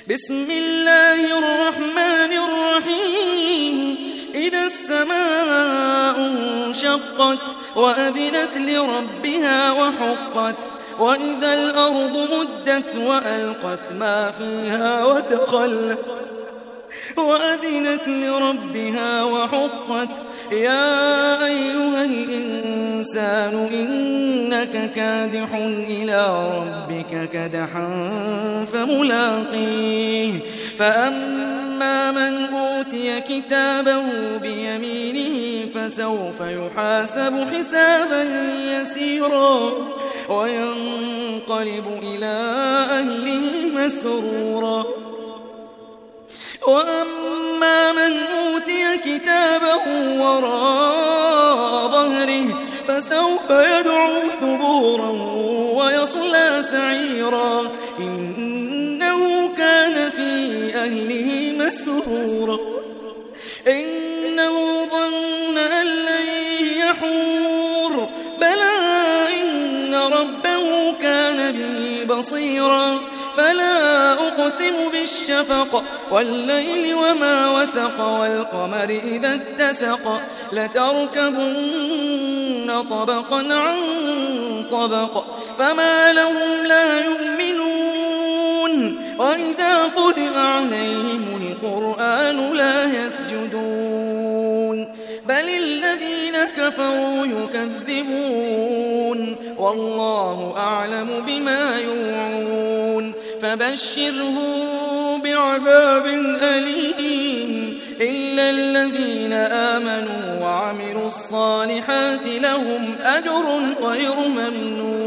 بسم الله الرحمن الرحيم إذا السماء انشقت وأذنت لربها وحقت وإذا الأرض مدت وألقت ما فيها وتخلت وأذنت لربها وحقت يا أيها الإنسان إنك كادح إلى ربك كدحا فملاقيه فأما من أوتي كتابه بيمينه فسوف يحاسب حسابا يسيرا وينقلب إلى أهله مسرورا وأما من أوتي كتابه وراء ظهره فسوف يدعو ثبورا ويصلى سعيرا إنه كان في أهله مسرورا إنه ظن أن لن يحور بلى إن ربه كان به بصيرا فلا أقسم بالشفق والليل وما وسق والقمر إذا اتسق لتركبن طبقا عن طبق فما لهم لا يؤمنون وإذا قرئ عليهم القرآن لا يسجدون بل الذين كفروا يكذبون والله أعلم بما يوعون فبشرهم بعذاب أليم إلا الذين آمنوا وعملوا الصالحات لهم أجر غير ممنون